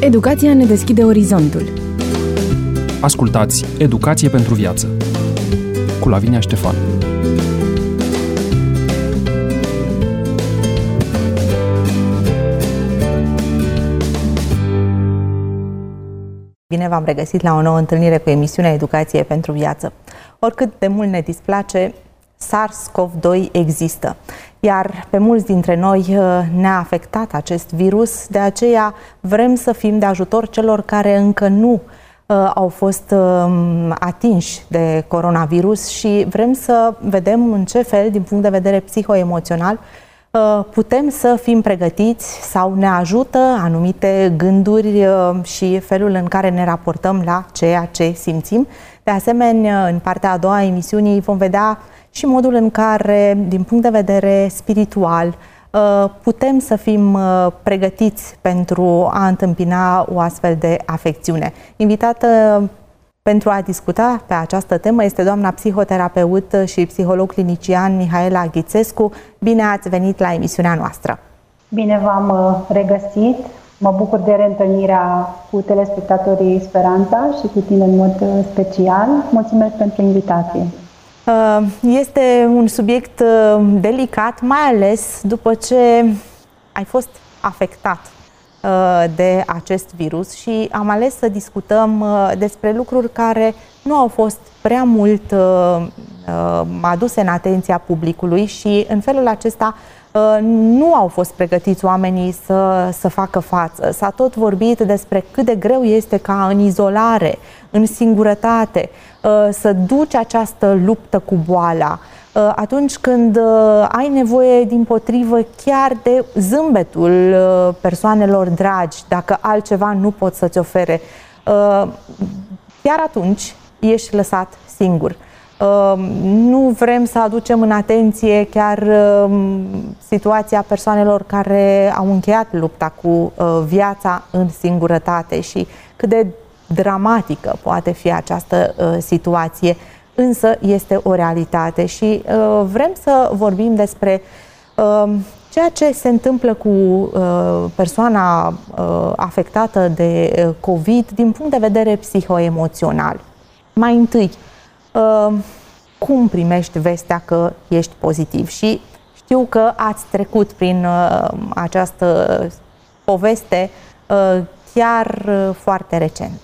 Educația ne deschide orizontul. Ascultați Educație pentru viață cu Lavinia Ștefan. Bine v-am regăsit la o nouă întâlnire cu emisiunea Educație pentru viață. Oricât de mult ne displace, SARS-CoV-2 există, iar pe mulți dintre noi ne-a afectat acest virus, de aceea vrem să fim de ajutor celor care încă nu au fost atinși de coronavirus și vrem să vedem în ce fel, din punct de vedere psihoemoțional, putem să fim pregătiți sau ne ajută anumite gânduri și felul în care ne raportăm la ceea ce simțim. De asemenea, în partea a doua a emisiunii vom vedea și modul în care, din punct de vedere spiritual, putem să fim pregătiți pentru a întâmpina o astfel de afecțiune. Invitată pentru a discuta pe această temă este doamna psihoterapeut și psiholog clinician Mihaela Ghițescu. Bine ați venit la emisiunea noastră! Bine v-am regăsit! Mă bucur de reîntâlnirea cu telespectatorii Speranța și cu tine în mod special. Mulțumesc pentru invitație! Este un subiect delicat, mai ales după ce ai fost afectat de acest virus și am ales să discutăm despre lucruri care nu au fost prea mult aduse în atenția publicului și în felul acesta nu au fost pregătiți oamenii să facă față. S-a tot vorbit despre cât de greu este ca în izolare, în singurătate, să duci această luptă cu boala, atunci când ai nevoie, dimpotrivă, chiar de zâmbetul persoanelor dragi, dacă altceva nu pot să-ți ofere. Chiar atunci ești lăsat singur. Nu vrem să aducem în atenție chiar situația persoanelor care au încheiat lupta cu viața în singurătate și cât de dramatică poate fi această situație, însă este o realitate și vrem să vorbim despre ceea ce se întâmplă cu persoana afectată de COVID din punct de vedere psihoemoțional. Mai întâi, cum primești vestea că ești pozitiv? Și știu că ați trecut prin această poveste chiar foarte recent.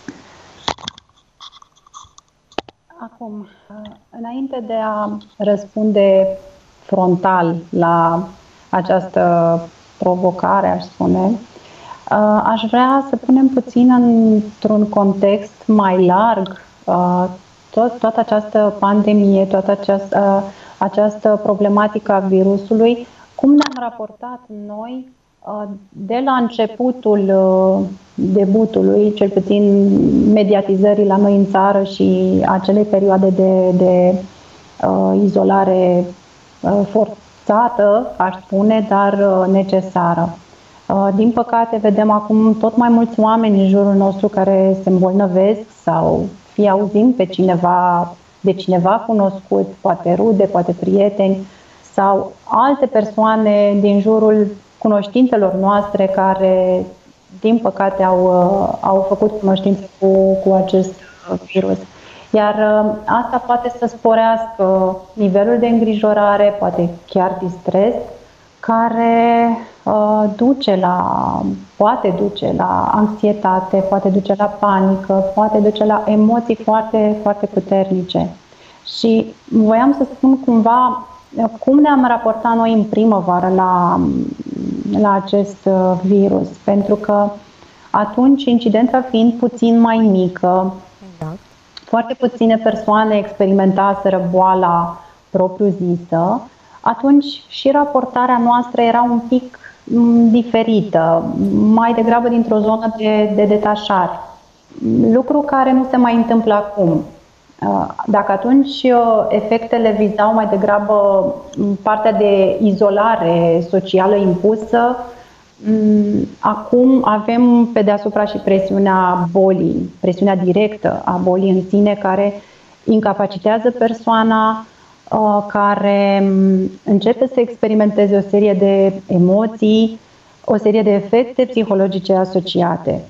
Acum, înainte de a răspunde frontal la această provocare, aș spune, aș vrea să punem puțin într-un context mai larg toată această pandemie, toată această problematică a virusului, cum ne-am raportat noi de la începutul debutului, cel puțin mediatizării la noi în țară și acelei perioade de izolare forțată, aș spune, dar necesară. Din păcate, vedem acum tot mai mulți oameni în jurul nostru care se îmbolnăvesc sau fie auzim de cineva cunoscut, poate rude, poate prieteni sau alte persoane din jurul cunoștințelor noastre care, din păcate, au făcut cunoștință cu acest virus. Iar asta poate să sporească nivelul de îngrijorare, poate chiar de stres, care poate duce la anxietate, poate duce la panică, poate duce la emoții foarte, foarte puternice. Și voiam să spun cumva cum ne-am raportat noi în primăvară la acest virus, pentru că atunci, incidența fiind puțin mai mică, exact, foarte puține persoane experimentaseră boala propriu-zisă, atunci și raportarea noastră era un pic diferită, mai degrabă dintr-o zonă de detașare. Lucru care nu se mai întâmplă acum. Dacă atunci efectele vizau mai degrabă partea de izolare socială impusă, acum avem pe deasupra și presiunea bolii, presiunea directă a bolii în sine, care incapacitează persoana, care începe să experimenteze o serie de emoții, o serie de efecte psihologice asociate.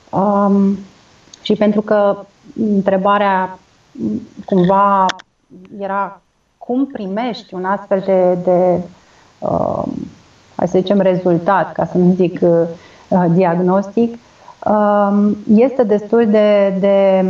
Și pentru că întrebarea cumva era cum primești un astfel de hai să zicem, rezultat, ca să nu zic diagnostic, este destul de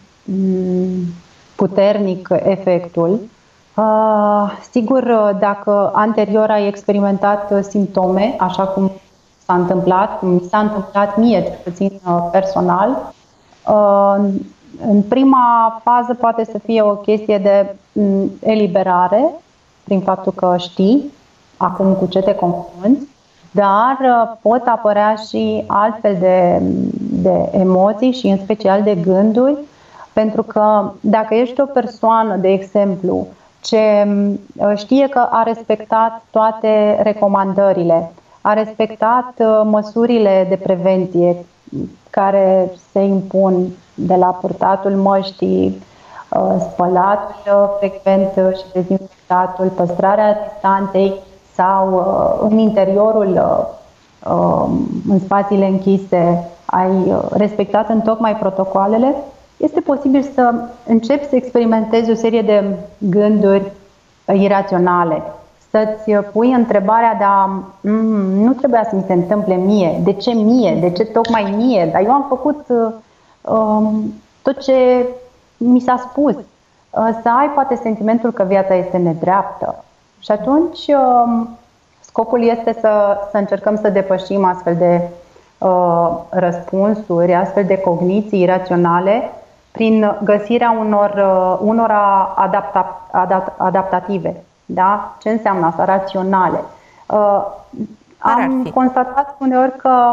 puternic efectul. Sigur, dacă anterior ai experimentat simptome, așa cum s-a întâmplat, cum mi s-a întâmplat mie, cel puțin personal, în prima fază poate să fie o chestie de eliberare, prin faptul că știi acum cu ce te confrunți, dar pot apărea și altfel de emoții și în special de gânduri, pentru că dacă ești o persoană, de exemplu, ce știe că a respectat toate recomandările, a respectat măsurile de prevenție care se impun, de la purtatul măștii, spălatul frecvent și dezinfectatul, păstrarea distanței sau în interiorul, în spațiile închise, ai respectat întocmai protocoalele, este posibil să începi să experimentezi o serie de gânduri iraționale, să-ți pui întrebarea, dar nu trebuia să mi se întâmple mie, de ce mie, de ce tocmai mie, dar eu am făcut tot ce mi s-a spus, să ai poate sentimentul că viața este nedreaptă. Și atunci scopul este să încercăm să depășim astfel de răspunsuri, astfel de cogniții iraționale prin găsirea unora adaptative. Da? Ce înseamnă asta? Raționale. Am constatat uneori că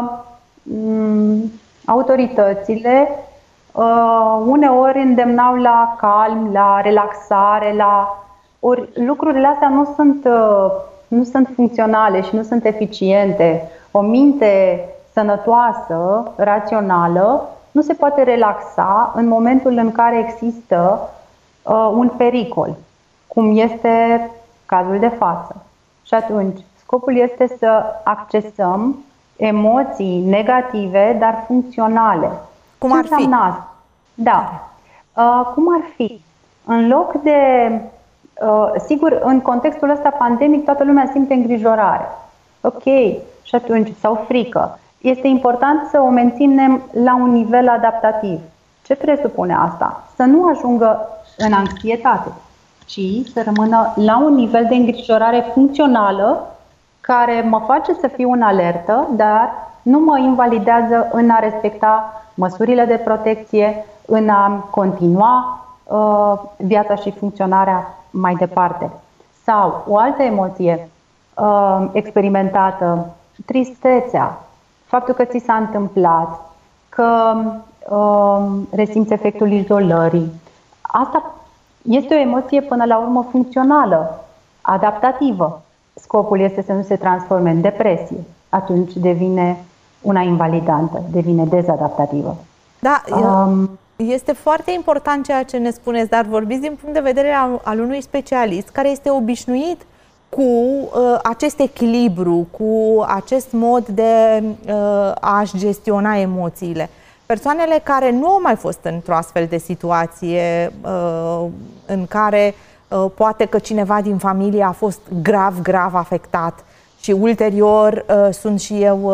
autoritățile uneori îndemnau la calm, la relaxare, ori lucrurile astea nu sunt funcționale și nu sunt eficiente. O minte sănătoasă, rațională, nu se poate relaxa în momentul în care există un pericol, cum este cazul de față. Și atunci, scopul este să accesăm emoții negative, dar funcționale. Cum ar fi? Da. Cum ar fi? În loc de... sigur, în contextul ăsta pandemic, toată lumea simte îngrijorare. Ok. Și atunci, sau frică. Este important să o menținem la un nivel adaptativ. Ce presupune asta? Să nu ajungă în anxietate, ci să rămână la un nivel de îngrijorare funcțională care mă face să fiu în alertă, dar nu mă invalidează în a respecta măsurile de protecție, în a continua viața și funcționarea mai departe. Sau o altă emoție experimentată, tristețea, faptul că ți s-a întâmplat, că resimți efectul izolării. Asta este o emoție până la urmă funcțională, adaptativă. Scopul este să nu se transforme în depresie. Atunci devine una invalidantă, devine dezadaptativă. Da, este foarte important ceea ce ne spuneți, dar vorbiți din punct de vedere al unui specialist care este obișnuit cu acest echilibru, cu acest mod de a-și gestiona emoțiile. Persoanele care nu au mai fost într-o astfel de situație în care poate că cineva din familie a fost grav afectat și ulterior sunt și eu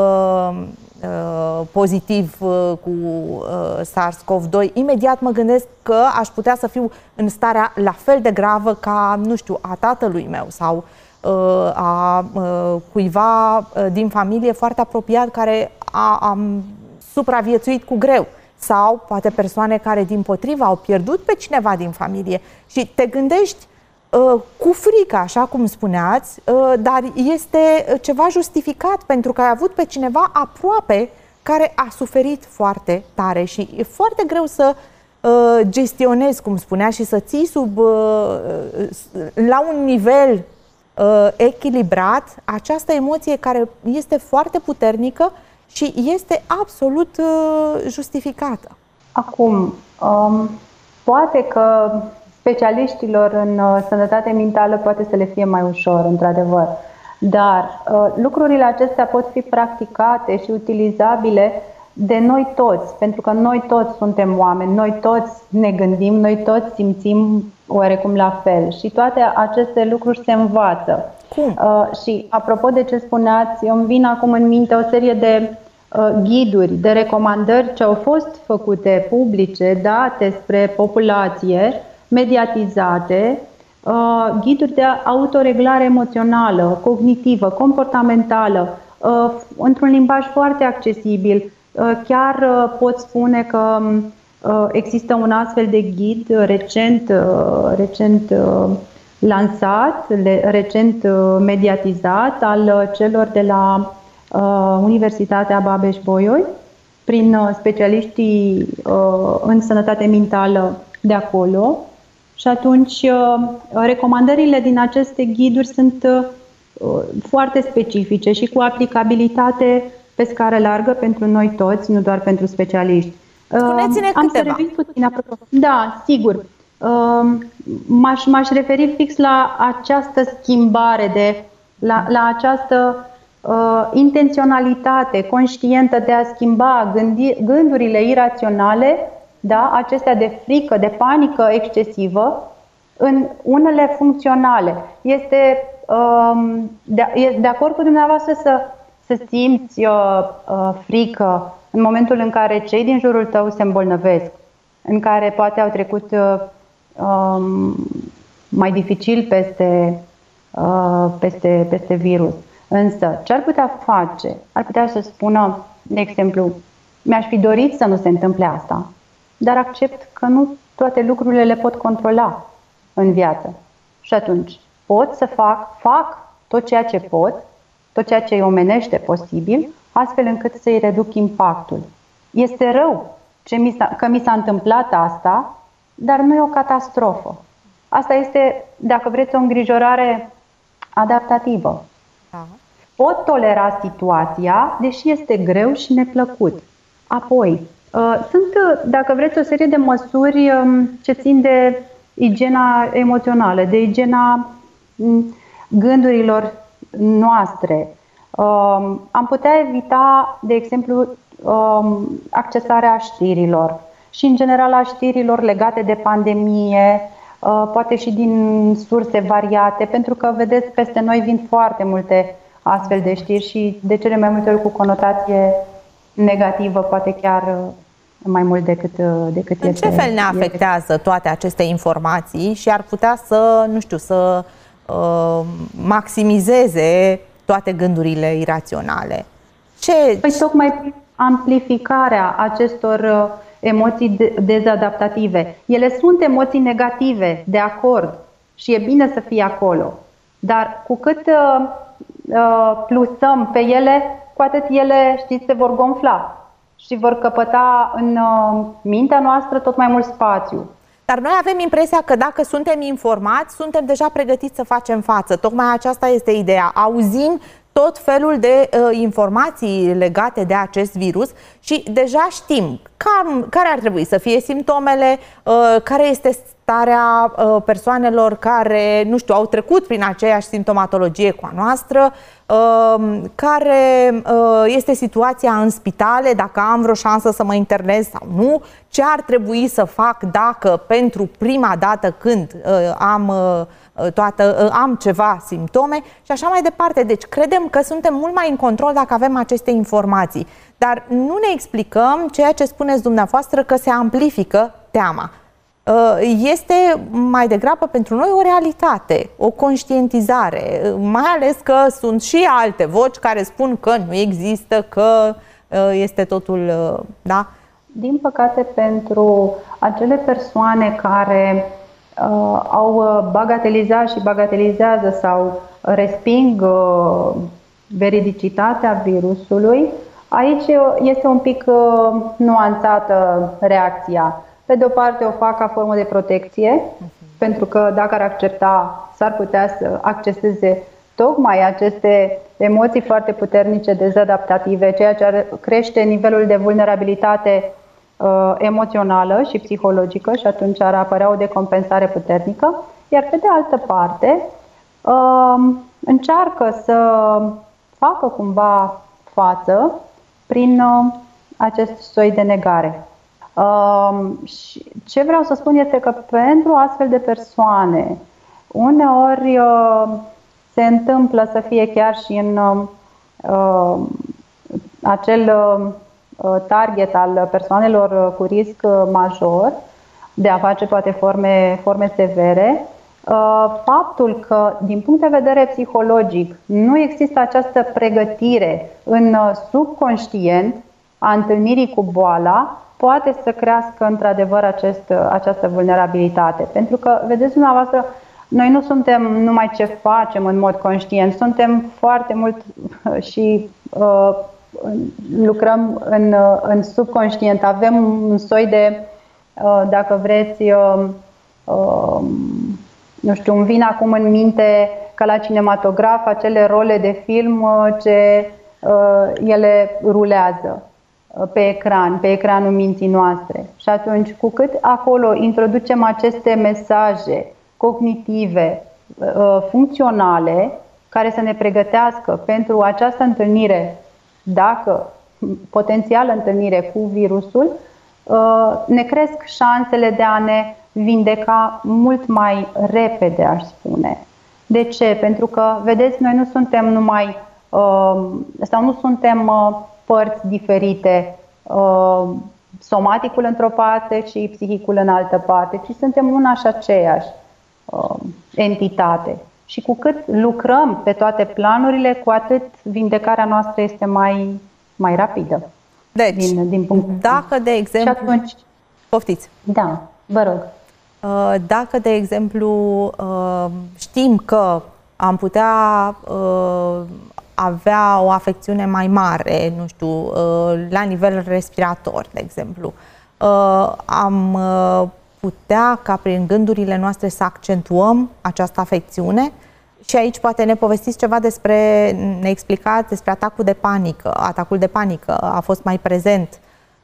pozitiv cu SARS-CoV-2, imediat mă gândesc că aș putea să fiu în starea la fel de gravă ca, nu știu, a tatălui meu sau a cuiva din familie foarte apropiat care a supraviețuit cu greu. Sau poate persoane care dimpotrivă au pierdut pe cineva din familie și te gândești cu frică, așa cum spuneați, dar este ceva justificat pentru că ai avut pe cineva aproape care a suferit foarte tare și e foarte greu să gestionezi, cum spunea, și să ții la un nivel echilibrat această emoție care este foarte puternică și este absolut justificată. Acum, poate că specialiștilor în sănătate mentală poate să le fie mai ușor, într-adevăr. Dar lucrurile acestea pot fi practicate și utilizabile de noi toți, pentru că noi toți suntem oameni, noi toți ne gândim, noi toți simțim oarecum la fel și toate aceste lucruri se învață. Cum? Și apropo de ce spuneați, îmi vin acum în minte o serie de ghiduri, de recomandări ce au fost făcute publice, date spre populație, mediatizate, ghiduri de autoreglare emoțională, cognitivă, comportamentală, într-un limbaj foarte accesibil. Chiar pot spune că există un astfel de ghid recent lansat, recent mediatizat al celor de la Universitatea Babeș-Bolyai prin specialiștii în sănătate mentală de acolo. Și atunci recomandările din aceste ghiduri sunt foarte specifice și cu aplicabilitate pe scară largă pentru noi toți, nu doar pentru specialiști. Spuneți-ne Am câteva. să revin puțin apropo. Da, sigur. M-aș referi fix la această schimbare, la această intenționalitate conștientă de a schimba gândurile iraționale, da, acestea de frică, de panică excesivă, în unele funcționale. Este de acord cu dumneavoastră să simți frică în momentul în care cei din jurul tău se îmbolnăvesc, în care poate au trecut mai dificil peste virus. Însă, ce ar putea face? Ar putea să spună, de exemplu, mi-aș fi dorit să nu se întâmple asta, dar accept că nu toate lucrurile le pot controla în viață. Și atunci, pot să fac tot ceea ce pot, tot ceea ce îi omenește posibil, astfel încât să-i reduc impactul. Este rău că mi s-a întâmplat asta, dar nu e o catastrofă. Asta este, dacă vreți, o îngrijorare adaptativă. Pot tolera situația, deși este greu și neplăcut. Apoi, sunt, dacă vreți, o serie de măsuri ce țin de igiena emoțională, de igiena gândurilor noastre. Am putea evita, de exemplu, accesarea știrilor și, în general, a știrilor legate de pandemie, poate și din surse variate, pentru că, vedeți, peste noi vin foarte multe astfel de știri și de cele mai multe ori cu conotație negativă, poate chiar mai mult decât este. În ce fel ne afectează toate aceste informații și ar putea să, nu știu, să maximizeze toate gândurile iraționale? Păi tocmai amplificarea acestor emoții dezadaptative. Ele sunt emoții negative, de acord, și e bine să fie acolo. Dar cu cât plusăm pe ele, cu atât ele, știți, se vor gonfla și vor căpăta în mintea noastră tot mai mult spațiu. Dar noi avem impresia că dacă suntem informați, suntem deja pregătiți să facem față. Tocmai aceasta este ideea. Auzim tot felul de informații legate de acest virus și deja știm care ar trebui să fie simptomele, care este starea persoanelor care, nu știu, au trecut prin aceeași simptomatologie cu a noastră, care este situația în spitale, dacă am vreo șansă să mă internez sau nu, ce ar trebui să fac dacă pentru prima dată când am ceva simptome și așa mai departe. Deci credem că suntem mult mai în control dacă avem aceste informații. Dar nu ne explicăm ceea ce spuneți dumneavoastră, că se amplifică teama. Este mai degrabă pentru noi o realitate, o conștientizare, mai ales că sunt și alte voci care spun că nu există, că este totul, da? Din păcate, pentru acele persoane care au bagatelizat și bagatelizează sau resping veridicitatea virusului, aici este un pic nuanțată reacția. Pe de o parte o fac ca formă de protecție, pentru că dacă ar accepta, s-ar putea să acceseze tocmai aceste emoții foarte puternice dezadaptative, ceea ce ar crește nivelul de vulnerabilitate emoțională și psihologică și atunci ar apărea o decompensare puternică. Iar pe de altă parte, încearcă să facă cumva față prin acest soi de negare. Și ce vreau să spun este că pentru astfel de persoane, uneori se întâmplă să fie chiar și în acel target al persoanelor cu risc major de a face poate forme severe, faptul că din punct de vedere psihologic nu există această pregătire în subconștient a întâlnirii cu boala, poate să crească într-adevăr această vulnerabilitate. Pentru că, vedeți dumneavoastră, noi nu suntem numai ce facem în mod conștient, suntem foarte mult și lucrăm în subconștient. Avem un soi de, dacă vreți, nu știu, îmi vin acum în minte ca la cinematograf acele role de film ce ele rulează pe ecranul minții noastre. Și atunci, cu cât acolo introducem aceste mesaje cognitive, funcționale, care să ne pregătească pentru această întâlnire, dacă potențială întâlnire cu virusul, ne cresc șansele de a ne vindeca mult mai repede, aș spune. De ce? Pentru că, vedeți, noi nu suntem numai sau nu suntem părți diferite, somaticul într-o parte și psihicul în altă parte, ci suntem una și aceeași entitate. Și cu cât lucrăm pe toate planurile, cu atât vindecarea noastră este mai rapidă. Deci, din punct dacă, de exemplu... Și atunci... Poftiți. Da, vă rog. Dacă, de exemplu, știm că am putea avea o afecțiune mai mare, nu știu, la nivel respirator, de exemplu, am putea ca prin gândurile noastre să accentuăm această afecțiune. Și aici poate ne povestiți ceva ne explicați despre atacul de panică. Atacul de panică a fost mai prezent.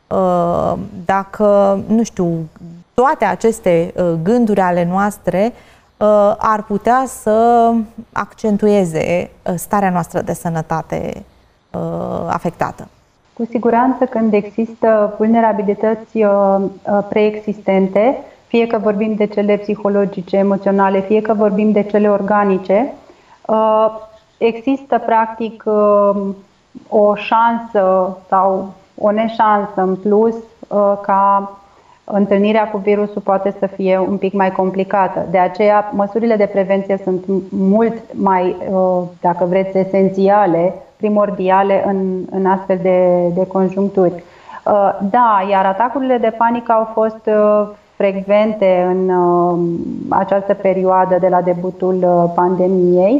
Dacă, nu știu, toate aceste gânduri ale noastre ar putea să accentueze starea noastră de sănătate afectată. Cu siguranță, când există vulnerabilități preexistente, fie că vorbim de cele psihologice, emoționale, fie că vorbim de cele organice, există practic o șansă sau o neșansă în plus ca întâlnirea cu virusul poate să fie un pic mai complicată. De aceea, măsurile de prevenție sunt mult mai, dacă vreți, esențiale, primordiale în astfel de conjuncturi. Da, iar atacurile de panică au fost frecvente în această perioadă de la debutul pandemiei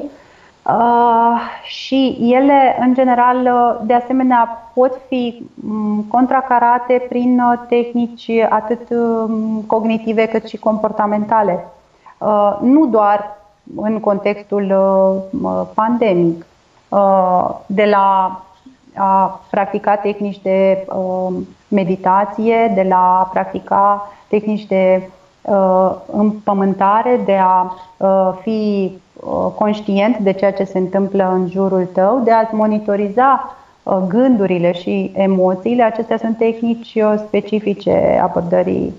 și ele, în general, de asemenea, pot fi contracarate prin tehnici atât cognitive cât și comportamentale. Nu doar în contextul pandemic, de la a practica tehnici de meditație, de la a practica tehnici de împământare, de a fi conștient de ceea ce se întâmplă în jurul tău, de a-ți monitoriza gândurile și emoțiile. Acestea sunt tehnici specifice abordării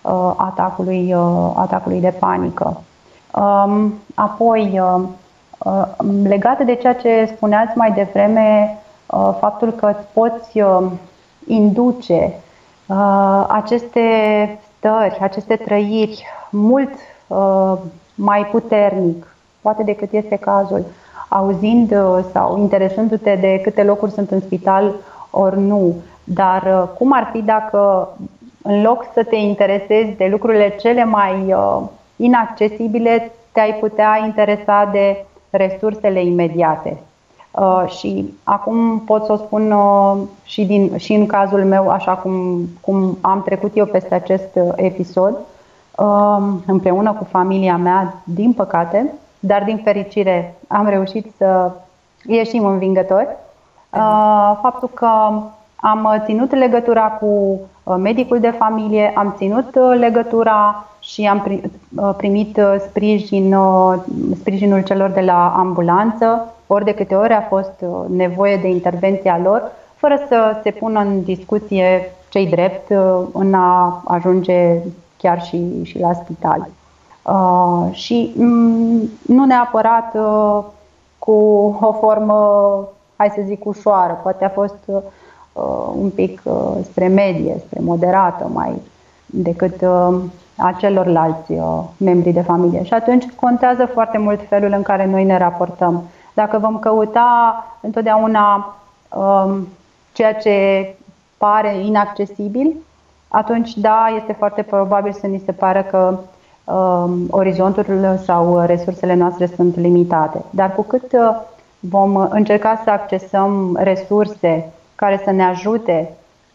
atacului de panică. Apoi, legate de ceea ce spuneați mai devreme, faptul că îți poți induce aceste stări, aceste trăiri mult mai puternic, poate decât este cazul, auzind sau interesându-te de câte locuri sunt în spital ori nu. Dar cum ar fi dacă, în loc să te interesezi de lucrurile cele mai inaccesibile, te-ai putea interesa de resursele imediate? Și acum pot să o spun și în cazul meu, așa cum am trecut eu peste acest episod, împreună cu familia mea, din păcate, dar din fericire am reușit să ieșim învingători. Faptul că Am ținut legătura cu medicul de familie, am ținut legătura și am primit sprijinul celor de la ambulanță, ori de câte ori a fost nevoie de intervenția lor, fără să se pună în discuție ce-i drept în a ajunge chiar și la spital. Și nu neapărat cu o formă, hai să zic, ușoară, poate a fost un pic spre medie, spre moderată mai decât a celorlalți membri de familie. Și atunci contează foarte mult felul în care noi ne raportăm. Dacă vom căuta întotdeauna ceea ce pare inaccesibil, atunci da, este foarte probabil să ni se pară că orizonturile sau resursele noastre sunt limitate. Dar cu cât vom încerca să accesăm resurse care să ne ajute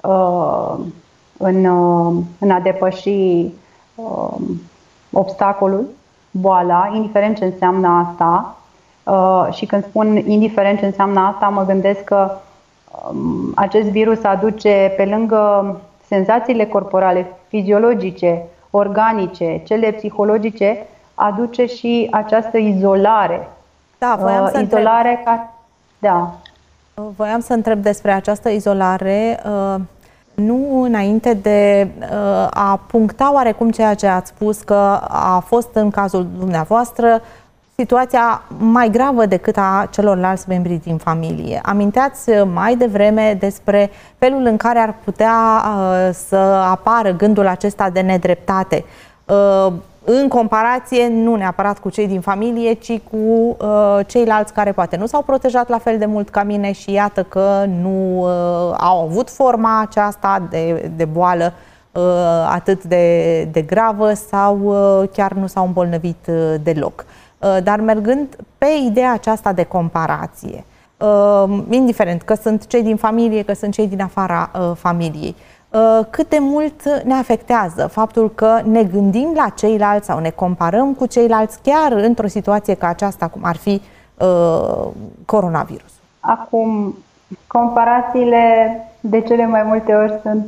în a depăși obstacolul, boala, indiferent ce înseamnă asta, și când spun indiferent ce înseamnă asta, mă gândesc că acest virus aduce, pe lângă senzațiile corporale, fiziologice, organice, cele psihologice, aduce și această izolare. Da, voiam să izolare ca... Da. Voiam să întreb despre această izolare, nu înainte de a puncta oarecum ceea ce ați spus, că a fost în cazul dumneavoastră situația mai gravă decât a celorlalți membri din familie. Aminteați mai devreme despre felul în care ar putea să apară gândul acesta de nedreptate, în comparație nu neapărat cu cei din familie, ci cu ceilalți care poate nu s-au protejat la fel de mult ca mine și iată că nu au avut forma aceasta de boală atât de gravă sau chiar nu s-au îmbolnăvit deloc. Dar mergând pe ideea aceasta de comparație, indiferent că sunt cei din familie, că sunt cei din afara familiei, cât de mult ne afectează faptul că ne gândim la ceilalți sau ne comparăm cu ceilalți chiar într-o situație ca aceasta, cum ar fi coronavirus? Acum, comparațiile de cele mai multe ori sunt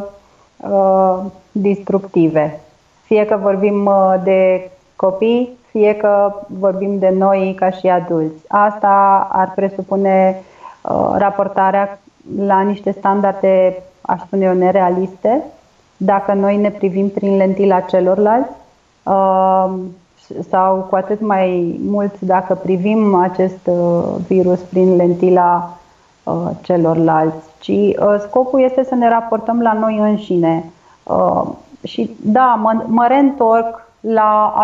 distructive. Fie că vorbim de copii, fie că vorbim de noi ca și adulți. Asta ar presupune raportarea la niște standarde, aș spune eu, nerealiste, dacă noi ne privim prin lentila celorlalți, sau cu atât mai mult dacă privim acest virus prin lentila celorlalți. Ci scopul este să ne raportăm la noi înșine. Și da, mă reîntorc la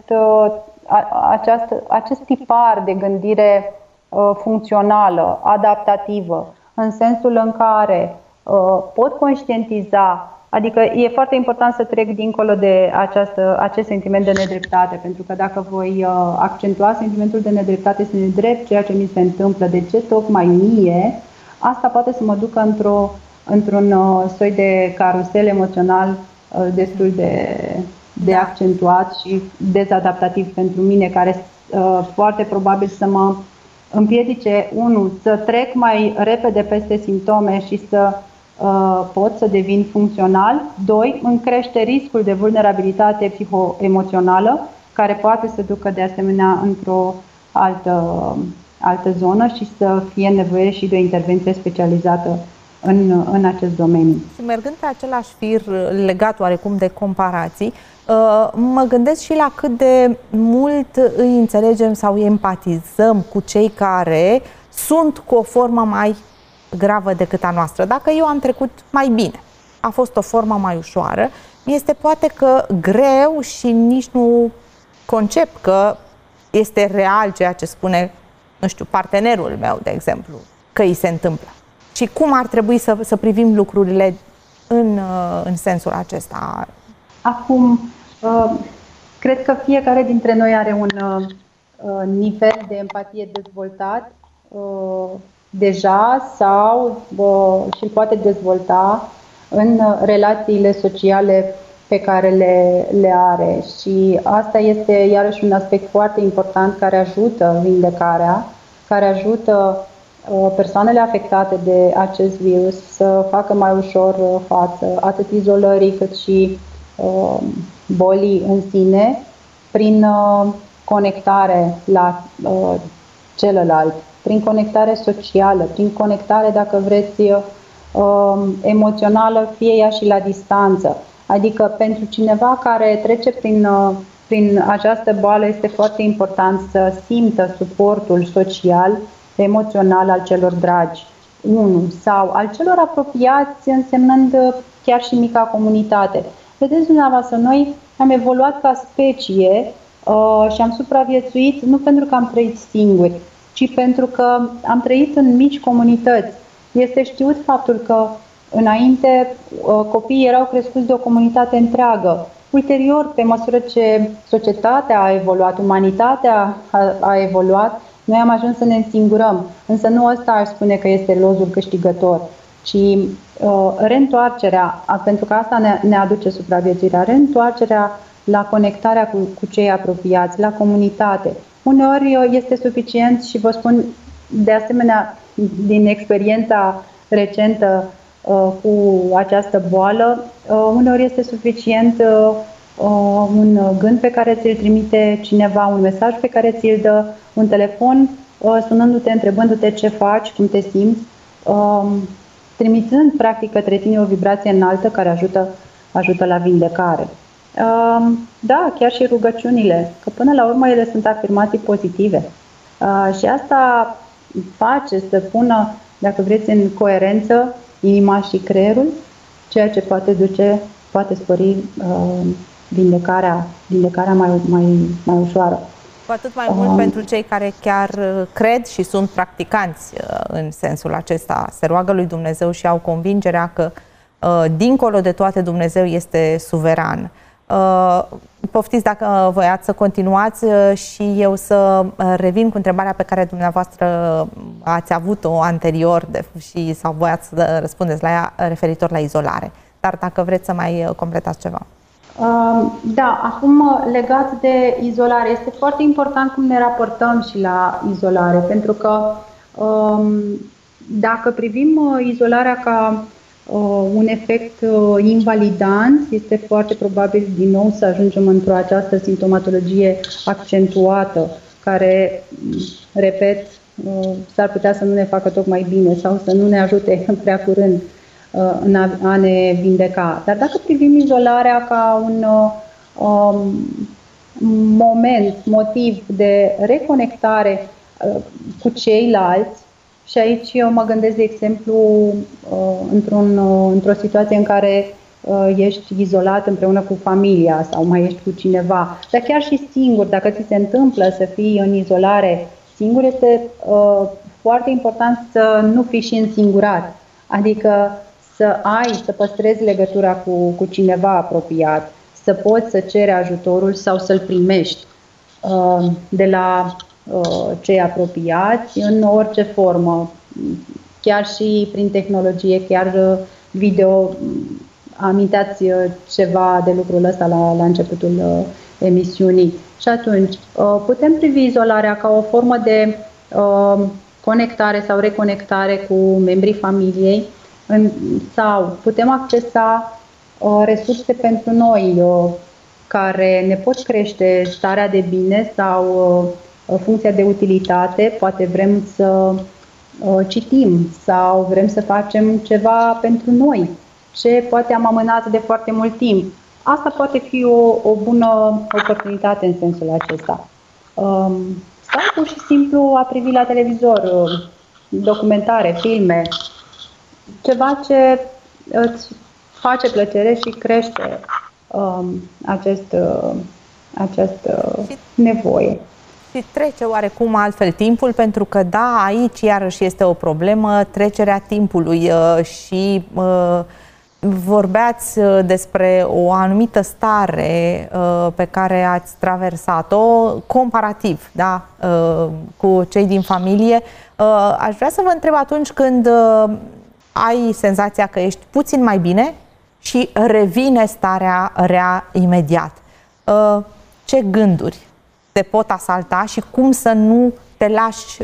acest tipar de gândire funcțională, adaptativă, în sensul în care pot conștientiza, adică e foarte important să trec dincolo de acest sentiment de nedreptate, pentru că dacă voi accentua sentimentul de nedreptate, să nedrept ceea ce mi se întâmplă, de ce tocmai mie, asta poate să mă ducă într-un soi de carusel emoțional destul de accentuat și dezadaptativ pentru mine, care foarte probabil să mă împiedice, unu, să trec mai repede peste simptome și să pot să devin funcțional, doi, îmi crește riscul de vulnerabilitate psihoemoțională, care poate să ducă de asemenea într-o altă zonă și să fie nevoie și de o intervenție specializată în acest domeniu. Și mergând pe același fir legat oarecum de comparații, mă gândesc și la cât de mult îi înțelegem sau îi empatizăm cu cei care sunt cu o formă mai gravă decât a noastră. Dacă eu am trecut mai bine, a fost o formă mai ușoară, este poate că greu și nici nu concep că este real ceea ce spune, nu știu, partenerul meu, de exemplu, că îi se întâmplă. Și cum ar trebui să privim lucrurile în sensul acesta? Acum, cred că fiecare dintre noi are un nivel de empatie dezvoltat deja sau și poate dezvolta în relațiile sociale pe care le are. Și asta este iarăși un aspect foarte important care ajută vindecarea, care ajută persoanele afectate de acest virus să facă mai ușor față atât izolării cât și bolii în sine prin conectare la celălalt, prin conectare socială, prin conectare, dacă vreți, emoțională, fie ea și la distanță. Adică pentru cineva care trece prin această boală este foarte important să simtă suportul social, emoțional al celor dragi, sau al celor apropiați, însemnând chiar și mica comunitate. Vedeți dumneavoastră, noi am evoluat ca specie și am supraviețuit nu pentru că am trăit singuri, ci pentru că am trăit în mici comunități. Este știut faptul că înainte copiii erau crescuți de o comunitate întreagă. Ulterior, pe măsură ce societatea a evoluat, umanitatea a evoluat, noi am ajuns să ne însingurăm. Însă nu ăsta aș spune că este lozul câștigător, ci reîntoarcerea, pentru că asta ne aduce supraviețuirea, reîntoarcerea la conectarea cu cei apropiați, la comunitate. Uneori este suficient și vă spun de asemenea din experiența recentă cu această boală, uneori este suficient un gând pe care ți-l trimite cineva, un mesaj pe care ți-l dă, un telefon, sunându-te, întrebându-te ce faci, cum te simți, trimițând practic către tine o vibrație înaltă care ajută la vindecare. Da, chiar și rugăciunile, că până la urmă ele sunt afirmații pozitive. Și asta face să pună, dacă vreți, în coerență inima și creierul, ceea ce poate spori vindecarea mai ușoară. Cu atât mai mult pentru cei care chiar cred și sunt practicanți în sensul acesta, se roagă lui Dumnezeu și au convingerea că dincolo de toate Dumnezeu este suveran. Poftiți dacă voiați să continuați și eu să revin cu întrebarea pe care dumneavoastră ați avut-o anterior sau voiați să răspundeți la ea referitor la izolare. Dar dacă vreți să mai completați ceva. Da, acum legat de izolare, este foarte important cum ne raportăm și la izolare, pentru că dacă privim izolarea ca un efect invalidant, este foarte probabil din nou să ajungem într-o această simptomatologie accentuată, care, repet, s-ar putea să nu ne facă tocmai bine sau să nu ne ajute prea curând în a ne vindeca. Dar dacă privim izolarea ca un motiv de reconectare cu ceilalți, și aici eu mă gândesc, de exemplu, într-o situație în care ești izolat împreună cu familia sau mai ești cu cineva, dar chiar și singur, dacă ți se întâmplă să fii în izolare singur, este foarte important să nu fii și însingurat, adică să păstrezi legătura cu cineva apropiat, să poți să ceri ajutorul sau să-l primești de la cei apropiați în orice formă, chiar și prin tehnologie, chiar video. Aminteați ceva de lucrul ăsta la începutul emisiunii. Și atunci putem privi izolarea ca o formă de conectare sau reconectare cu membrii familiei, sau putem accesa resurse pentru noi care ne pot crește starea de bine sau funcția de utilitate. Poate vrem să citim sau vrem să facem ceva pentru noi, ce poate am amânat de foarte mult timp. Asta poate fi o bună oportunitate în sensul acesta. Sau pur și simplu a privi la televizor documentare, filme, ceva ce îți face plăcere și crește această nevoie. Și trece oarecum altfel timpul, pentru că da, aici iarăși este o problemă, trecerea timpului și vorbeați despre o anumită stare pe care ați traversat-o comparativ, da, cu cei din familie. Aș vrea să vă întreb, atunci când ai senzația că ești puțin mai bine și revine starea rea imediat, ce gânduri te pot asalta și cum să nu te te lași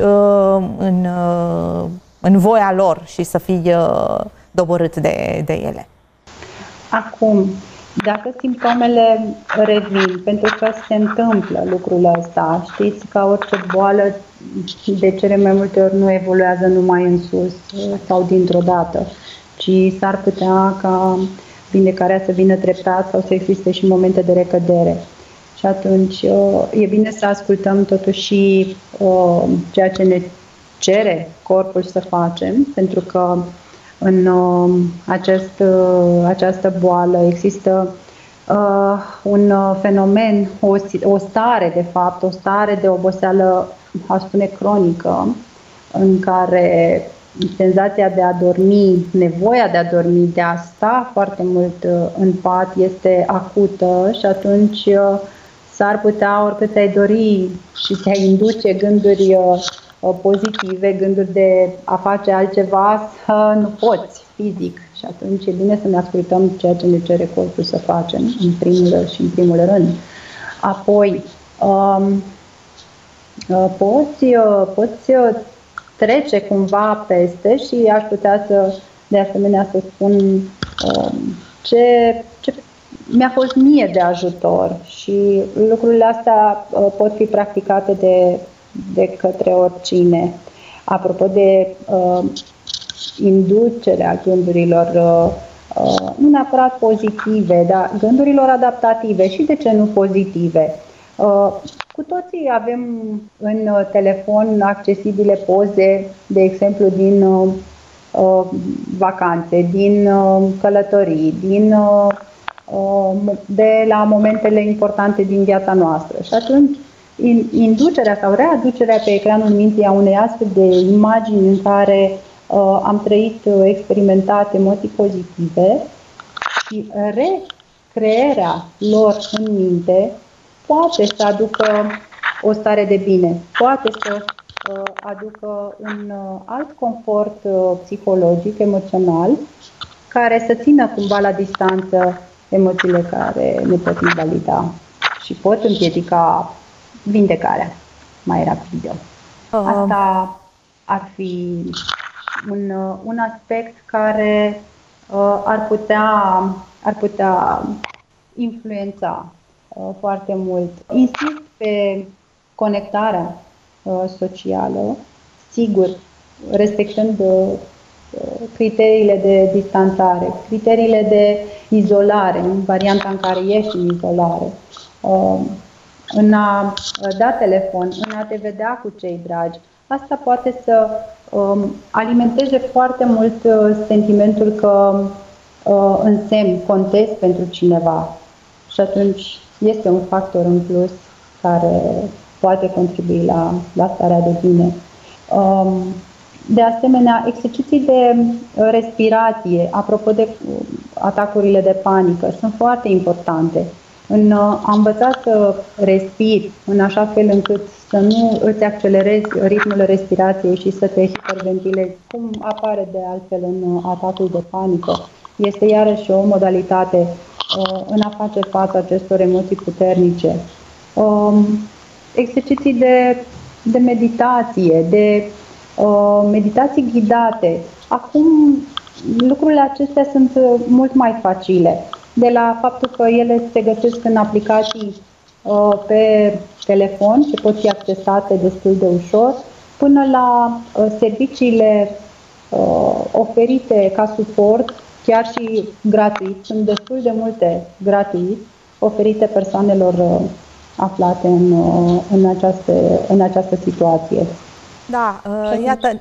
în voia lor și să fii doborât de ele. Acum, dacă simptomele revin, pentru că se întâmplă lucrul ăsta, știți, ca orice boală, de cele mai multe ori nu evoluează numai în sus sau dintr-o dată, ci s-ar putea ca vindecarea să vină treptat sau să existe și momente de recădere. Și atunci e bine să ascultăm totuși ceea ce ne cere corpul să facem, pentru că în această boală există un fenomen, o stare de fapt, o stare de oboseală, aș spune cronică, în care senzația de a dormi, nevoia de a dormi, de a sta foarte mult în pat este acută și atunci s-ar putea, oricât ți-ai dori și ți-ai induce gânduri pozitive, gânduri de a face altceva, să nu poți fizic. Și atunci e bine să ne ascultăm ceea ce ne cere corpul să facem, în primul rând. Apoi, poți trece cumva peste și aș putea de asemenea să spun ce mi-a fost mie de ajutor și lucrurile astea pot fi practicate de către oricine. Apropo de inducerea gândurilor, nu neapărat pozitive, dar gândurilor adaptative și de ce nu pozitive. Cu toții avem în telefon accesibile poze, de exemplu, din vacanțe, din călătorii, de la momentele importante din viața noastră. Și atunci, inducerea sau readucerea pe ecranul minții a unei astfel de imagini în care am trăit, experimentat emoții pozitive și recrearea lor în minte poate să aducă o stare de bine, poate să aducă un alt confort psihologic, emoțional, care să țină cumva la distanță emoțiile care ne pot invalida și pot împiedica vindecarea mai rapidă. Asta ar fi un aspect care ar putea influența foarte mult. Insist pe conectarea socială, sigur, respectând criteriile de distanțare, criteriile de izolare, în varianta în care ești în izolare, în a da telefon, în a te vedea cu cei dragi. Asta poate să alimenteze foarte mult sentimentul că însemn, contez pentru cineva. Și atunci este un factor în plus care poate contribui la starea de bine. De asemenea, exerciții de respirație, apropo de atacurile de panică, sunt foarte importante. Am învățat să respiri în așa fel încât să nu îți accelerezi ritmul respirației și să te hiperventilezi, cum apare de altfel în atacul de panică. Este iarăși o modalitate în a face față acestor emoții puternice. Exerciții de meditație, de meditații ghidate. Acum lucrurile acestea sunt mult mai facile. De la faptul că ele se găsesc în aplicații pe telefon și pot fi accesate destul de ușor, până la serviciile oferite ca suport, chiar și gratuit. Sunt destul de multe gratuit, oferite persoanelor aflate în această situație. Da, iată,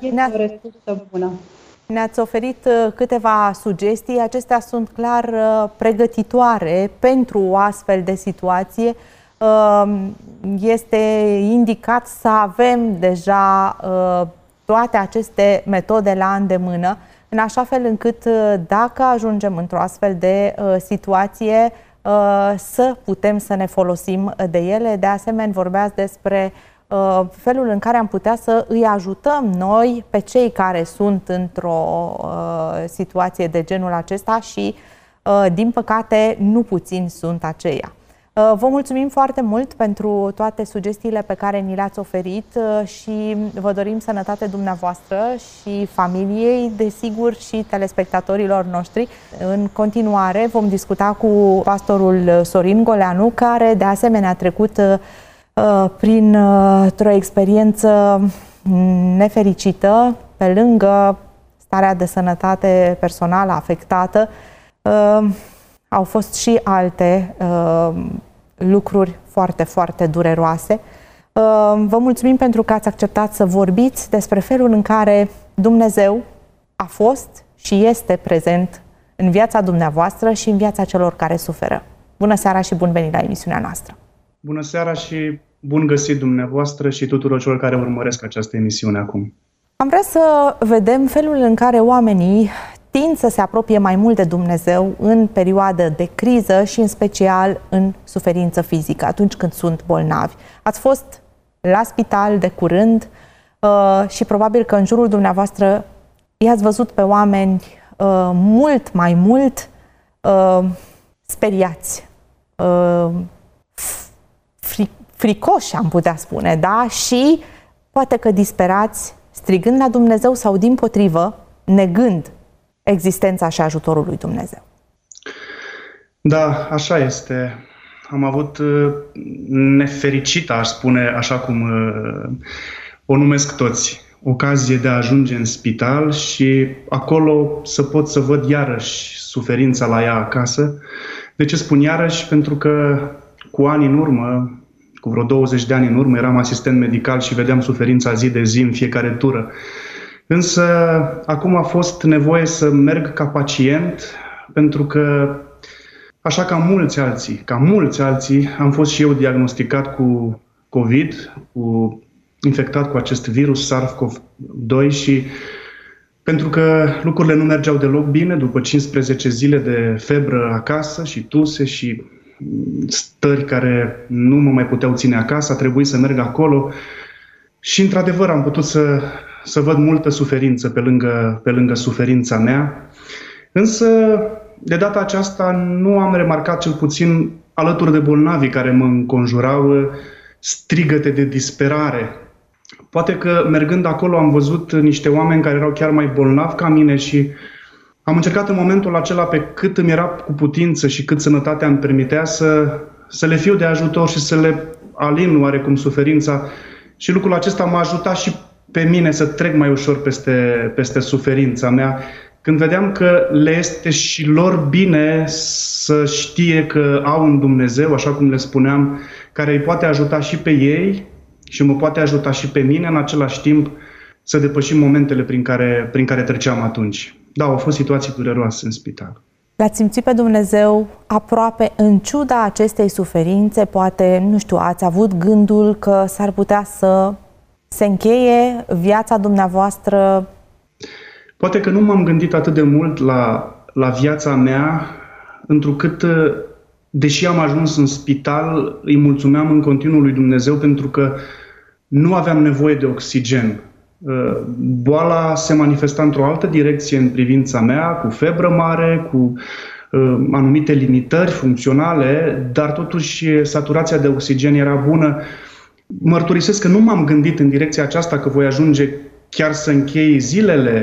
ne-ați oferit câteva sugestii. Acestea sunt clar pregătitoare pentru o astfel de situație. Este indicat să avem deja toate aceste metode la îndemână, în așa fel încât dacă ajungem într-o astfel de situație să putem să ne folosim de ele. De asemenea, vorbeați despre felul în care am putea să îi ajutăm noi pe cei care sunt într-o situație de genul acesta și, din păcate, nu puțini sunt aceia. Vă mulțumim foarte mult pentru toate sugestiile pe care ni le-ați oferit și vă dorim sănătate dumneavoastră și familiei, desigur, și telespectatorilor noștri. În continuare vom discuta cu pastorul Sorin Goleanu, care de asemenea a trecut printr-o experiență nefericită, pe lângă starea de sănătate personală afectată. Au fost și alte lucruri foarte, foarte dureroase. Vă mulțumim pentru că ați acceptat să vorbiți despre felul în care Dumnezeu a fost și este prezent în viața dumneavoastră și în viața celor care suferă. Bună seara și bun venit la emisiunea noastră! Bună seara și bun găsit dumneavoastră și tuturor celor care urmăresc această emisiune acum. Am vrea să vedem felul în care oamenii tind să se apropie mai mult de Dumnezeu în perioadă de criză și în special în suferință fizică, atunci când sunt bolnavi. Ați fost la spital de curând și probabil că în jurul dumneavoastră i-ați văzut pe oameni mult mai mult speriați, fricoși, am putea spune, da? Și poate că disperați, strigând la Dumnezeu sau dimpotrivă, negând existența și ajutorul lui Dumnezeu. Da, așa este. Am avut nefericită, aș spune, așa cum o numesc toți, ocazie de a ajunge în spital și acolo să pot să văd iarăși suferința la ea acasă. De ce spun iarăși? Pentru că cu ani în urmă, cu vreo 20 de ani în urmă, eram asistent medical și vedeam suferința zi de zi în fiecare tură. Însă acum a fost nevoie să merg ca pacient, pentru că, așa ca mulți alții, am fost și eu diagnosticat cu COVID, infectat cu acest virus SARS-CoV-2 și pentru că lucrurile nu mergeau deloc bine, după 15 zile de febră acasă și tuse și stări care nu mă mai puteau ține acasă, a trebuit să merg acolo și într-adevăr am putut să văd multă suferință pe lângă suferința mea. Însă, de data aceasta, nu am remarcat, cel puțin alături de bolnavii care mă înconjurau, strigăte de disperare. Poate că mergând acolo am văzut niște oameni care erau chiar mai bolnavi ca mine și am încercat în momentul acela, pe cât îmi era cu putință și cât sănătatea îmi permitea, să le fiu de ajutor și să le alin oarecum suferința. Și lucrul acesta m-a ajutat și pe mine să trec mai ușor peste suferința mea, când vedeam că le este și lor bine să știe că au un Dumnezeu, așa cum le spuneam, care îi poate ajuta și pe ei și mă poate ajuta și pe mine în același timp să depășim momentele prin care treceam atunci. Da, au fost situații dureroase în spital. L-ați simțit pe Dumnezeu aproape în ciuda acestei suferințe? Poate, nu știu, ați avut gândul că s-ar putea să se încheie viața dumneavoastră? Poate că nu m-am gândit atât de mult la viața mea, întrucât, deși am ajuns în spital, îi mulțumeam în continuu lui Dumnezeu pentru că nu aveam nevoie de oxigen. Boala se manifesta într-o altă direcție în privința mea, cu febră mare, cu anumite limitări funcționale, dar totuși saturația de oxigen era bună. Mărturisesc că nu m-am gândit în direcția aceasta că voi ajunge chiar să închei zilele,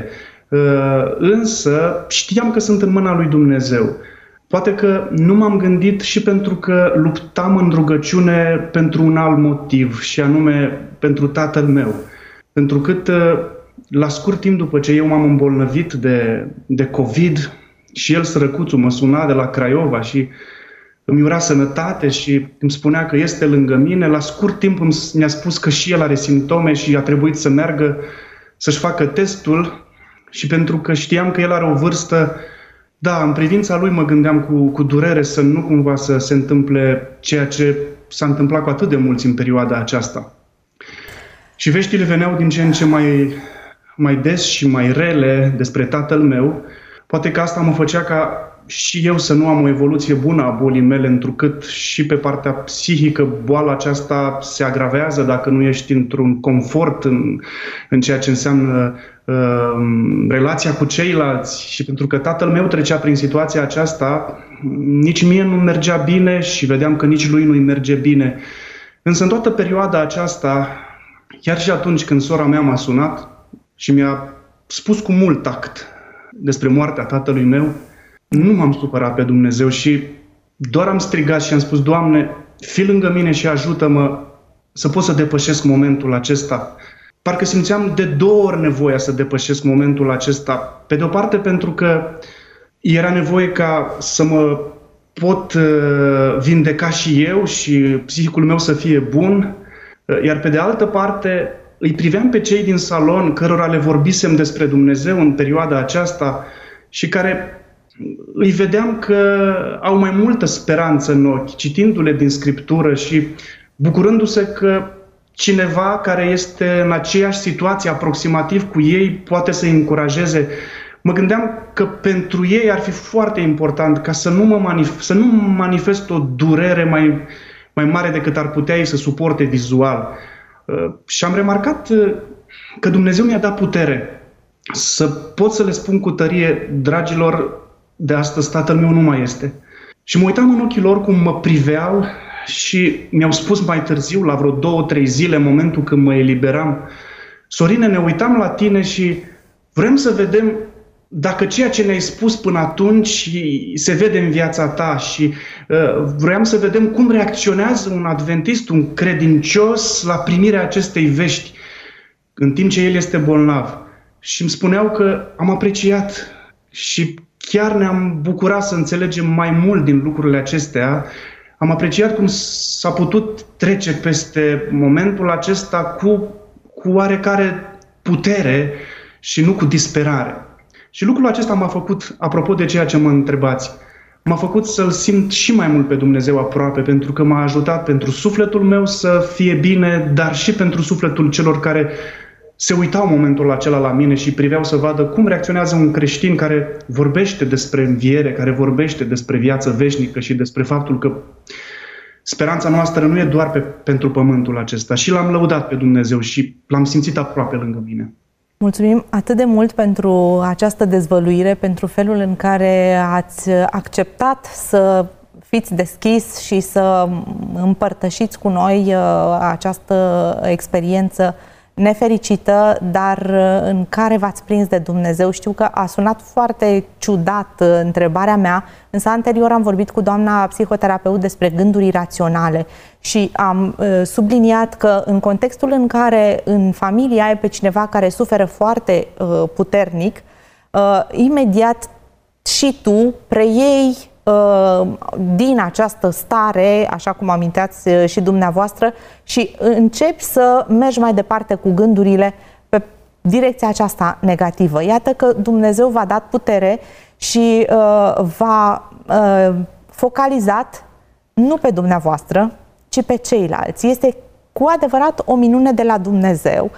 însă știam că sunt în mâna lui Dumnezeu. Poate că nu m-am gândit și pentru că luptam în rugăciune pentru un alt motiv, și anume pentru tatăl meu. Întrucât la scurt timp după ce eu m-am îmbolnăvit de COVID și el, sărăcuțul, mă suna de la Craiova și îmi ura sănătate și îmi spunea că este lângă mine, la scurt timp mi-a spus că și el are simptome și a trebuit să meargă să-și facă testul și pentru că știam că el are o vârstă, da, în privința lui mă gândeam cu durere să nu cumva să se întâmple ceea ce s-a întâmplat cu atât de mulți în perioada aceasta. Și veștile veneau din ce în ce mai des și mai rele despre tatăl meu. Poate că asta mă făcea ca și eu să nu am o evoluție bună a bolii mele, întrucât și pe partea psihică boala aceasta se agravează dacă nu ești într-un confort în ceea ce înseamnă relația cu ceilalți. Și pentru că tatăl meu trecea prin situația aceasta, nici mie nu mergea bine și vedeam că nici lui nu-i merge bine. Însă în toată perioada aceasta, chiar și atunci când sora mea m-a sunat și mi-a spus cu mult tact despre moartea tatălui meu, nu m-am supărat pe Dumnezeu și doar am strigat și am spus: Doamne, fii lângă mine și ajută-mă să pot să depășesc momentul acesta. Parcă simțeam de 2 ori nevoia să depășesc momentul acesta. Pe de o parte pentru că era nevoie ca să mă pot vindeca și eu și psihicul meu să fie bun, iar pe de altă parte îi priveam pe cei din salon cărora le vorbisem despre Dumnezeu în perioada aceasta și care îi vedeam că au mai multă speranță în ochi, citindu-le din Scriptură și bucurându-se că cineva care este în aceeași situație aproximativ cu ei poate să-i încurajeze. Mă gândeam că pentru ei ar fi foarte important ca să nu manifest o durere mai mare decât ar putea ei să suporte vizual. Și am remarcat că Dumnezeu mi-a dat putere să pot să le spun cu tărie: dragilor, de astăzi tatăl meu nu mai este. Și mă uitam în ochii lor cum mă priveau și mi-au spus mai târziu, la vreo 2-3 zile, în momentul când mă eliberam: Sorine, ne uitam la tine și vrem să vedem dacă ceea ce ne-ai spus până atunci se vede în viața ta și vreau să vedem cum reacționează un adventist, un credincios la primirea acestei vești în timp ce el este bolnav. Și îmi spuneau că am apreciat și chiar ne-am bucurat să înțelegem mai mult din lucrurile acestea. Am apreciat cum s-a putut trece peste momentul acesta cu oarecare putere și nu cu disperare. Și lucrul acesta m-a făcut, apropo de ceea ce mă întrebați, m-a făcut să-L simt și mai mult pe Dumnezeu aproape, pentru că m-a ajutat pentru sufletul meu să fie bine, dar și pentru sufletul celor care se uitau în momentul acela la mine și priveau să vadă cum reacționează un creștin care vorbește despre înviere, care vorbește despre viață veșnică și despre faptul că speranța noastră nu e doar pentru pământul acesta. Și L-am lăudat pe Dumnezeu și L-am simțit aproape lângă mine. Mulțumim atât de mult pentru această dezvăluire, pentru felul în care ați acceptat să fiți deschis și să împărtășiți cu noi această experiență nefericită, dar în care v-ați prins de Dumnezeu. Știu că a sunat foarte ciudat întrebarea mea, însă anterior am vorbit cu doamna psihoterapeut despre gânduri iraționale și am subliniat că în contextul în care în familie ai pe cineva care suferă foarte puternic, imediat și tu preiei din această stare, așa cum aminteați și dumneavoastră, și începi să mergi mai departe cu gândurile pe direcția aceasta negativă. Iată că Dumnezeu v-a dat putere și v-a focalizat nu pe dumneavoastră, ci pe ceilalți. Este cu adevărat o minune de la Dumnezeu.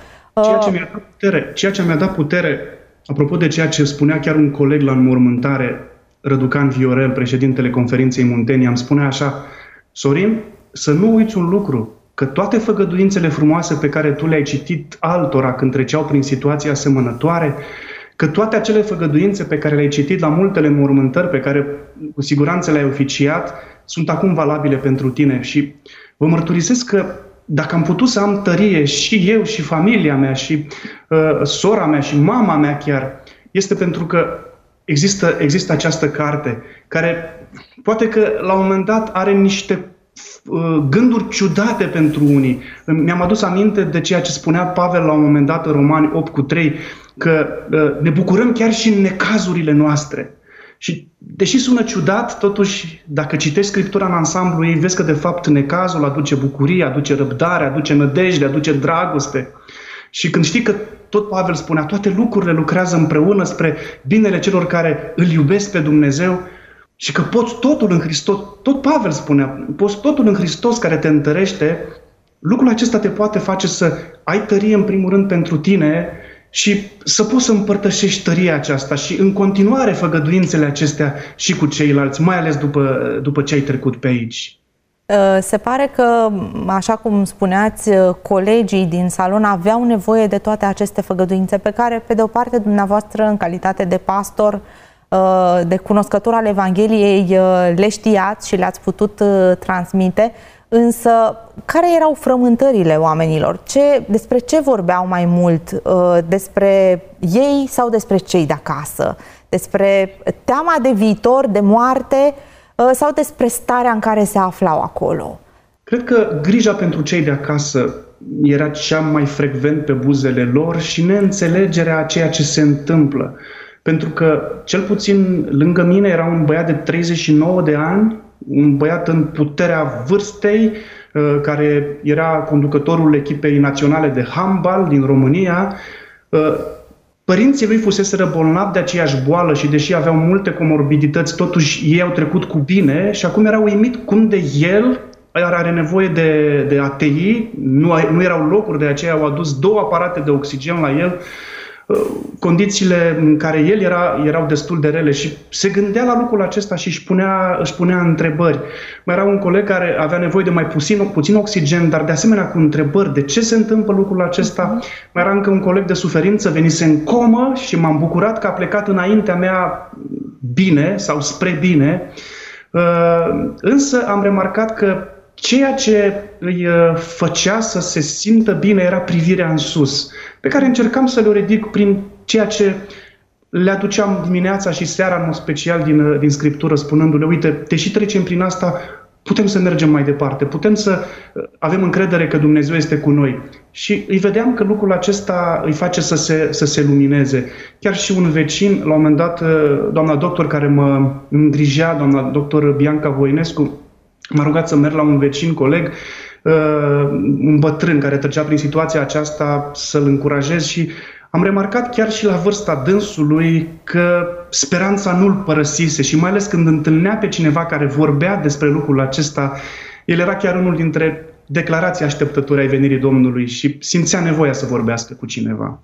Ceea ce mi-a dat putere, apropo de ceea ce spunea chiar un coleg la înmormântare, Răducan Viorel, președintele Conferinței Muntenia, îmi spune așa: Sorin, să nu uiți un lucru, că toate făgăduințele frumoase pe care tu le-ai citit altora când treceau prin situații asemănătoare, că toate acele făgăduințe pe care le-ai citit la multele înmormântări, pe care cu siguranță le-ai oficiat, sunt acum valabile pentru tine. Și vă mărturisesc că dacă am putut să am tărie și eu și familia mea și sora mea și mama mea chiar, este pentru că există această carte care poate că la un moment dat are niște gânduri ciudate pentru unii. Mi-am adus aminte de ceea ce spunea Pavel la un moment dat în Romani 8:3, că ne bucurăm chiar și în necazurile noastre. Și deși sună ciudat, totuși, dacă citești Scriptura în ansamblu ei, vezi că de fapt necazul aduce bucurie, aduce răbdare, aduce nădejde, aduce dragoste. Și când știi că tot Pavel spunea, toate lucrurile lucrează împreună spre binele celor care îl iubesc pe Dumnezeu și că poți totul în Hristos, tot Pavel spunea, poți totul în Hristos care te întărește, lucrul acesta te poate face să ai tărie în primul rând pentru tine și să poți să împărtășești tăria aceasta și în continuare făgăduințele acestea și cu ceilalți, mai ales după ce ai trecut pe aici. Se pare că, așa cum spuneați, colegii din salon aveau nevoie de toate aceste făgăduințe pe care, pe de o parte, dumneavoastră, în calitate de pastor, de cunoscător al Evangheliei, le știați și le-ați putut transmite, însă care erau frământările oamenilor? Despre ce vorbeau mai mult? Despre ei sau despre cei de acasă? Despre teama de viitor, de moarte sau despre starea în care se aflau acolo? Cred că grija pentru cei de acasă era cea mai frecvent pe buzele lor și neînțelegerea a ceea ce se întâmplă. Pentru că, cel puțin lângă mine, era un băiat de 39 de ani, un băiat în puterea vârstei, care era conducătorul echipei naționale de handbal din România. Părinții lui fuseseră bolnavi de aceeași boală și deși aveau multe comorbidități, totuși ei au trecut cu bine și acum era uimit cum de el are nevoie de ATI, nu erau locuri, de aceea au adus 2 aparate de oxigen la el. Condițiile în care el erau destul de rele și se gândea la lucrul acesta și își punea întrebări. Mai era un coleg care avea nevoie de mai puțin oxigen, dar de asemenea cu întrebări de ce se întâmplă lucrul acesta. Mai era încă un coleg de suferință, venise în comă și m-am bucurat că a plecat înaintea mea bine sau spre bine. Însă am remarcat că ceea ce îi făcea să se simtă bine era privirea în sus, pe care încercam să le ridic prin ceea ce le aduceam dimineața și seara, în mod special din Scriptură, spunându-le, uite, deși trecem prin asta, putem să mergem mai departe, putem să avem încredere că Dumnezeu este cu noi. Și îi vedeam că lucrul acesta îi face să se lumineze. Chiar și un vecin, la un moment dat, doamna doctor care mă îngrijea, doamna doctor Bianca Voinescu, m-a rugat să merg la un vecin, coleg, un bătrân care trecea prin situația aceasta, să-l încurajez și am remarcat chiar și la vârsta dânsului că speranța nu-l părăsise și mai ales când întâlnea pe cineva care vorbea despre lucrul acesta, el era chiar unul dintre declarații așteptători ai venirii Domnului și simțea nevoia să vorbească cu cineva.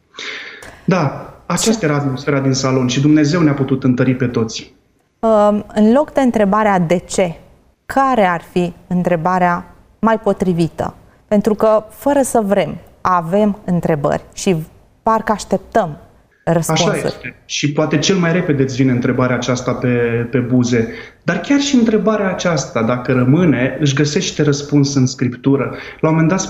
Da, aceasta era atmosfera din salon și Dumnezeu ne-a putut întări pe toți. În loc de întrebarea de ce, care ar fi întrebarea mai potrivită? Pentru că, fără să vrem, avem întrebări și parcă așteptăm răspunsuri. Așa este. Și poate cel mai repede îți vine întrebarea aceasta pe buze. Dar chiar și întrebarea aceasta, dacă rămâne, își găsește răspuns în Scriptură. La un moment dat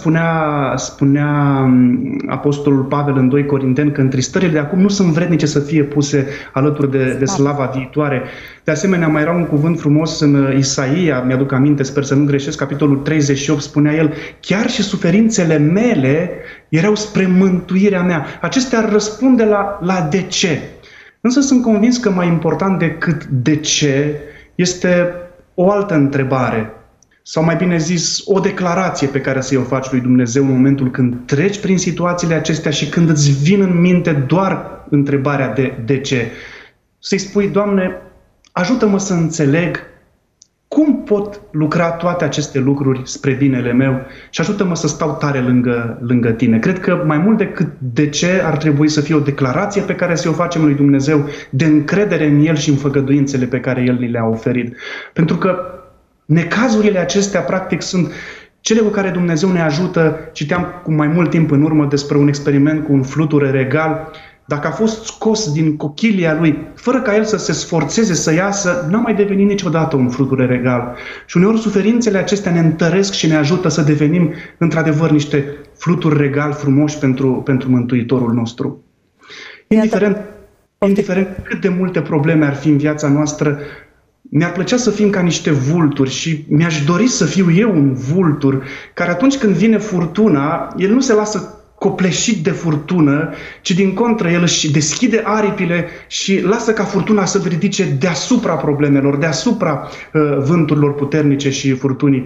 spunea Apostolul Pavel în 2 Corinteni că întristările de acum nu sunt vrednice să fie puse alături de slava viitoare. De asemenea, mai era un cuvânt frumos în Isaia, mi-aduc aminte, sper să nu greșesc, capitolul 38, spunea el, chiar și suferințele mele erau spre mântuirea mea. Acestea ar răspunde la de ce. Însă sunt convins că mai important decât de ce este o altă întrebare, sau mai bine zis, o declarație pe care să-i o faci lui Dumnezeu în momentul când treci prin situațiile acestea și când îți vin în minte doar întrebarea de ce. Să-i spui, Doamne, ajută-mă să înțeleg cum pot lucra toate aceste lucruri spre binele meu și ajută-mă să stau tare lângă Tine. Cred că mai mult decât de ce ar trebui să fie o declarație pe care să o facem lui Dumnezeu de încredere în El și în făgăduințele pe care El ni le-a oferit. Pentru că necazurile acestea, practic, sunt cele cu care Dumnezeu ne ajută. Citeam cu mai mult timp în urmă despre un experiment cu un fluture regal. Dacă a fost scos din cochilia lui, fără ca el să se sforțeze să iasă, n-a mai devenit niciodată un fluture regal. Și uneori suferințele acestea ne întăresc și ne ajută să devenim într-adevăr niște fluturi regal frumoși pentru Mântuitorul nostru. Indiferent cât de multe probleme ar fi în viața noastră, mi-ar plăcea să fim ca niște vulturi și mi-aș dori să fiu eu un vultur care atunci când vine furtuna, el nu se lasă copleșit de furtună, ci din contră el își deschide aripile și lasă ca furtuna să ridice deasupra problemelor, deasupra vânturilor puternice și furtunii.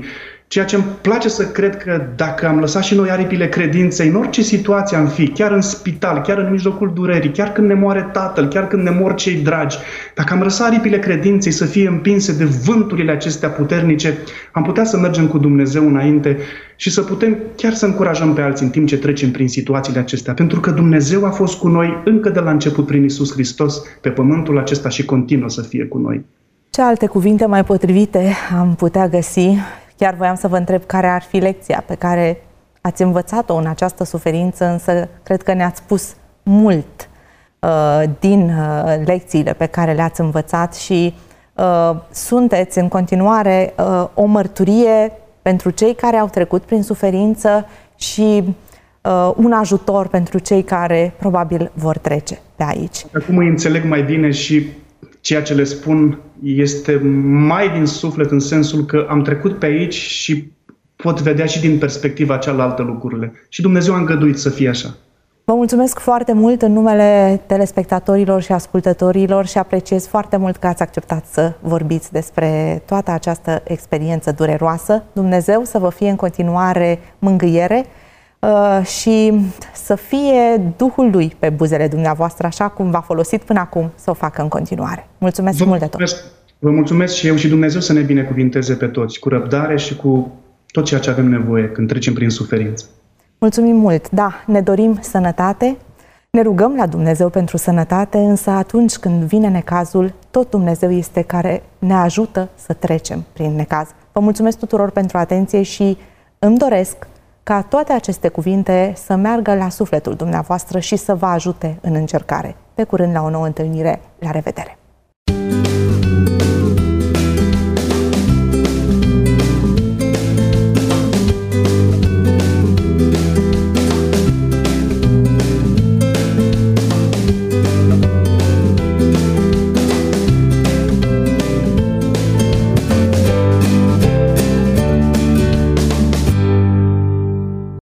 Ceea ce îmi place să cred că dacă am lăsat și noi aripile credinței, în orice situație am fi, chiar în spital, chiar în mijlocul durerii, chiar când ne moare tatăl, chiar când ne mor cei dragi, dacă am lăsat aripile credinței să fie împinse de vânturile acestea puternice, am putea să mergem cu Dumnezeu înainte și să putem chiar să încurajăm pe alții în timp ce trecem prin situațiile acestea. Pentru că Dumnezeu a fost cu noi încă de la început prin Iisus Hristos pe pământul acesta și continuă să fie cu noi. Ce alte cuvinte mai potrivite am putea găsi? Chiar voiam să vă întreb care ar fi lecția pe care ați învățat-o în această suferință, însă cred că ne-ați spus mult din lecțiile pe care le-ați învățat și sunteți în continuare o mărturie pentru cei care au trecut prin suferință și un ajutor pentru cei care probabil vor trece pe aici. Acum îi înțeleg mai bine și ceea ce le spun este mai din suflet, în sensul că am trecut pe aici și pot vedea și din perspectiva cealaltă lucrurile. Și Dumnezeu a îngăduit să fie așa. Vă mulțumesc foarte mult în numele telespectatorilor și ascultătorilor și apreciez foarte mult că ați acceptat să vorbiți despre toată această experiență dureroasă. Dumnezeu să vă fie în continuare mângâiere și să fie Duhul Lui pe buzele dumneavoastră, așa cum v-a folosit până acum, să o facă în continuare. Mulțumesc mult de tot! Vă mulțumesc și eu și Dumnezeu să ne binecuvinteze pe toți, cu răbdare și cu tot ceea ce avem nevoie când trecem prin suferință. Mulțumim mult! Da, ne dorim sănătate, ne rugăm la Dumnezeu pentru sănătate, însă atunci când vine necazul, tot Dumnezeu este care ne ajută să trecem prin necaz. Vă mulțumesc tuturor pentru atenție și îmi doresc ca toate aceste cuvinte să meargă la sufletul dumneavoastră și să vă ajute în încercare. Pe curând la o nouă întâlnire. La revedere!